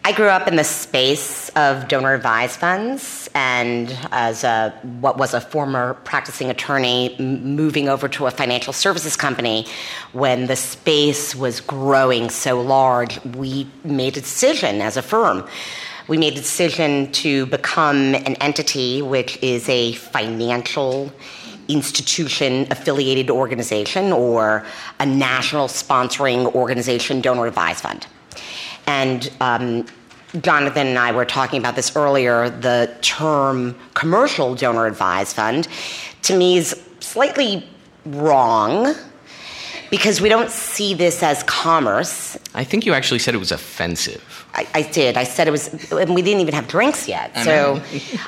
I grew up in the space of donor advised funds, and as what was a former practicing attorney moving over to a financial services company, when the space was growing so large, we made a decision as a firm. We made a decision to become an entity which is a financial institution affiliated organization or a national sponsoring organization donor advised fund. And Jonathan and I were talking about this earlier. The term commercial donor advised fund to me is slightly wrong because we don't see this as commerce. I think you actually said it was offensive. I did. I said it was, and we didn't even have drinks yet. So,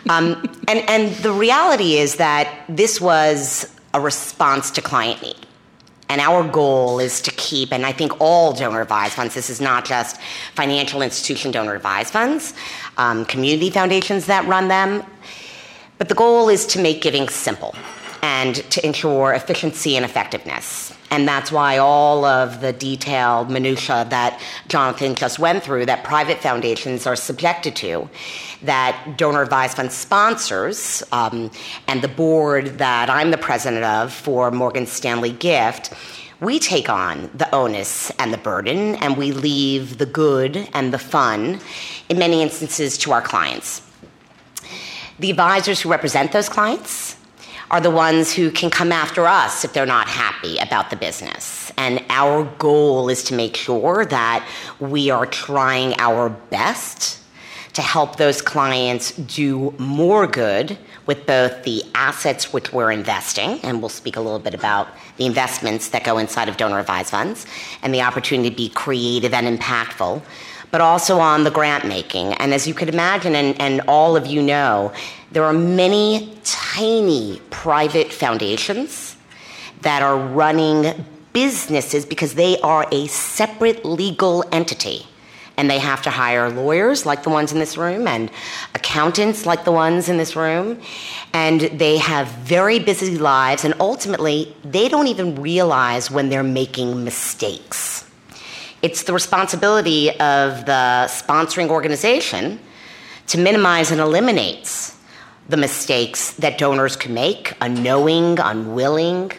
and the reality is that this was a response to client need. And our goal is to keep, and I think all donor advised funds, this is not just financial institution donor advised funds, community foundations that run them, but the goal is to make giving simple and to ensure efficiency and effectiveness. And that's why all of the detailed minutia that Jonathan just went through that private foundations are subjected to, that donor advised fund sponsors, and the board that I'm the president of for Morgan Stanley Gift, we take on the onus and the burden, and we leave the good and the fun, in many instances, to our clients. The advisors who represent those clients are the ones who can come after us if they're not happy about the business. And our goal is to make sure that we are trying our best to help those clients do more good with both the assets which we're investing, and we'll speak a little bit about the investments that go inside of donor advised funds, and the opportunity to be creative and impactful, but also on the grant making. And as you could imagine, and all of you know, there are many tiny private foundations that are running businesses because they are a separate legal entity. And they have to hire lawyers like the ones in this room and accountants like the ones in this room. And they have very busy lives, and ultimately, they don't even realize when they're making mistakes. It's the responsibility of the sponsoring organization to minimize and eliminate the mistakes that donors can make, unknowing, unwilling.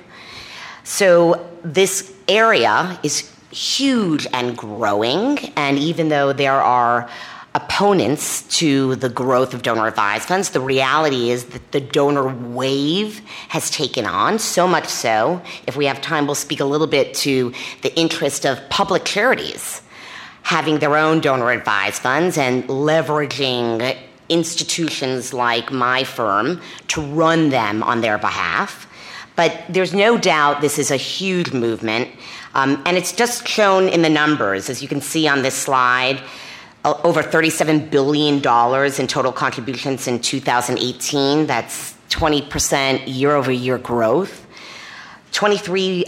So this area is huge and growing, and even though there are opponents to the growth of donor advised funds, the reality is that the donor wave has taken on, so much so, if we have time, we'll speak a little bit to the interest of public charities having their own donor advised funds and leveraging institutions like my firm to run them on their behalf. But there's no doubt this is a huge movement, and it's just shown in the numbers. As you can see on this slide, over $37 billion in total contributions in 2018. That's 20% year-over-year growth. Close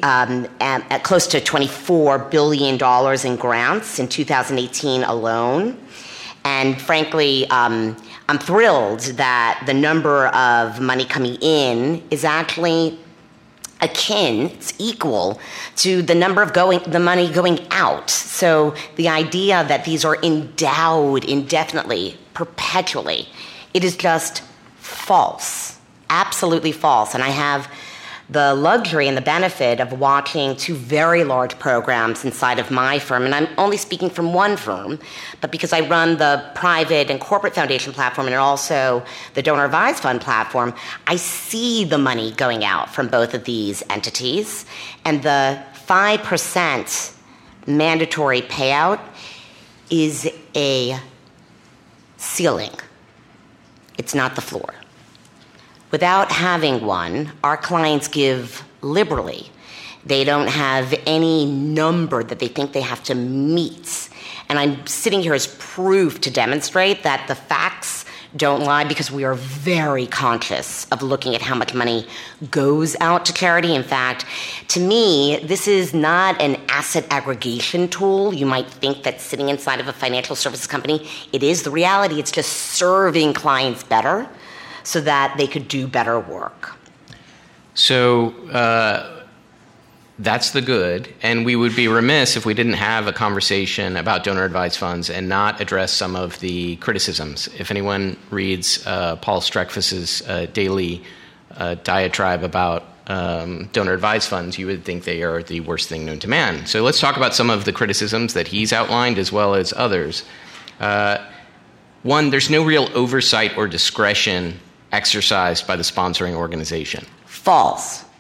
to $24 billion in grants in 2018 alone. And frankly, I'm thrilled that the number of money coming in is actually it's equal to the number of the money going out. So the idea that these are endowed indefinitely, perpetually, it is just false, absolutely false. And I have the luxury and the benefit of watching two very large programs inside of my firm, and I'm only speaking from one firm, but because I run the private and corporate foundation platform and also the donor advised fund platform, I see the money going out from both of these entities, and the 5% mandatory payout is a ceiling. It's not the floor. Without having one, our clients give liberally. They don't have any number that they think they have to meet. And I'm sitting here as proof to demonstrate that the facts don't lie, because we are very conscious of looking at how much money goes out to charity. In fact, to me, this is not an asset aggregation tool. You might think that sitting inside of a financial services company, it is. The reality, it's just serving clients better so that they could do better work. So That's the good. And we would be remiss if we didn't have a conversation about donor-advised funds and not address some of the criticisms. If anyone reads Paul Streckfus's daily diatribe about donor-advised funds, you would think they are the worst thing known to man. So let's talk about some of the criticisms that he's outlined as well as others. One, there's no real oversight or discretion exercised by the sponsoring organization. False.